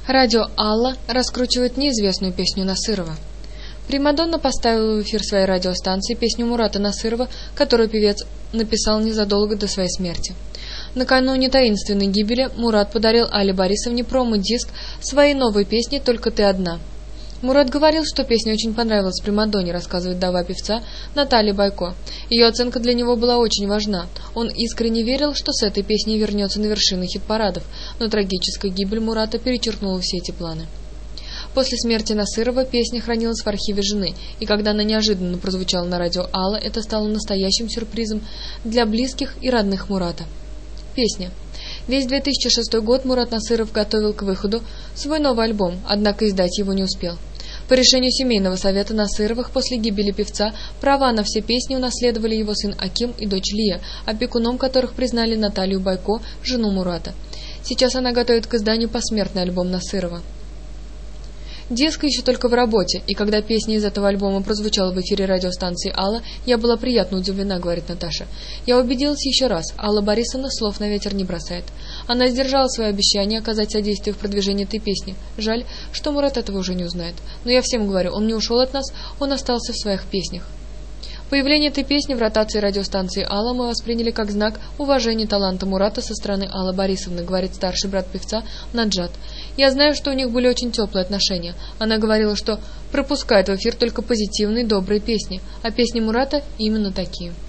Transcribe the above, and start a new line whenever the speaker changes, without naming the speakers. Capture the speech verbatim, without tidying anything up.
Радио Алла раскручивает неизвестную песню Насырова. Примадонна поставила в эфир своей радиостанции песню Мурата Насырова, которую певец написал незадолго до своей смерти. Накануне таинственной гибели Мурат подарил Алле Борисовне промо-диск своей новой песни «Только ты одна». Мурат говорил, что песня очень понравилась Примадонне, рассказывает вдова певца Наталья Байко. Ее оценка для него была очень важна. Он искренне верил, что с этой песней вернется на вершины хит-парадов, но трагическая гибель Мурата перечеркнула все эти планы. После смерти Насырова песня хранилась в архиве жены, и когда она неожиданно прозвучала на радио Алла, это стало настоящим сюрпризом для близких и родных Мурата. Песня. Весь две тысячи шестой год Мурат Насыров готовил к выходу свой новый альбом, однако издать его не успел. По решению семейного совета Насыровых после гибели певца права на все песни унаследовали его сын Аким и дочь Лия, опекуном которых признали Наталью Байко, жену Мурата. Сейчас она готовит к изданию посмертный альбом Насырова. Диск еще только в работе, и когда песня из этого альбома прозвучала в эфире радиостанции Алла, я была приятно удивлена, говорит Наташа. Я убедилась еще раз, Алла Борисовна слов на ветер не бросает. Она сдержала свое обещание оказать содействие в продвижении этой песни. Жаль, что Мурат этого уже не узнает. Но я всем говорю, он не ушел от нас, он остался в своих песнях. Появление этой песни в ротации радиостанции Алла мы восприняли как знак уважения таланта Мурата со стороны Аллы Борисовны, говорит старший брат певца Наджат. Я знаю, что у них были очень теплые отношения. Она говорила, что пропускает в эфир только позитивные, добрые песни, а песни Мурата именно такие.